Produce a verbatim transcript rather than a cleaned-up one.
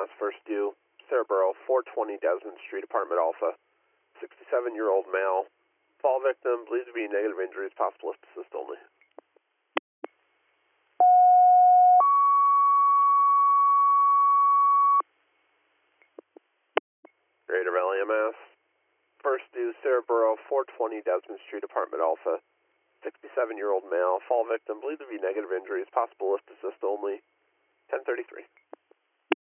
Mass, first due, Cerebro, four twenty Desmond Street, Apartment Alpha, sixty-seven-year-old male. Fall victim, believes to be negative injuries, possible lift assist only. Greater Valley M S, first due, Cerebro, four twenty Desmond Street, Apartment Alpha, sixty-seven-year-old male. Fall victim, believed to be negative injuries, possible lift assist only. ten thirty-three.